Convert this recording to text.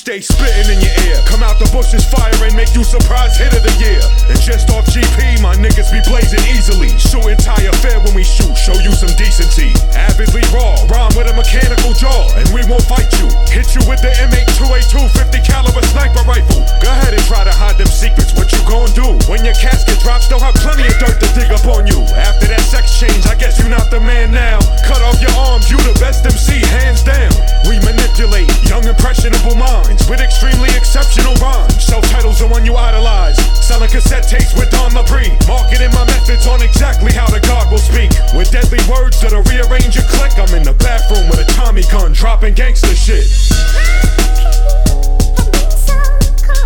stay spitting in your ear. Come out the bushes fire and make you surprise hit of the year. And just off GP, my niggas be blazing easily. Shooting tire fair when we shoot, show you some decency. Avidly raw, rhyme with a mechanical jaw, and we won't fight you. Hit you with the M82A2 50 caliber sniper rifle. Go ahead and try to hide them secrets, what you gon' do? When your casket drops, they'll have plenty of dirt to dig up on you. After that sex change, I guess you not the man now. Cut off your arms, you the best MC, hands down. We manipulate young impressionable minds with extremely exceptional rhymes. Sell titles the one you idolize. Selling cassette tapes with Don Labrie. Marketing my methods on exactly how the God will speak. With deadly words that'll rearrange your click. I'm in the bathroom with a Tommy gun, dropping gangster shit.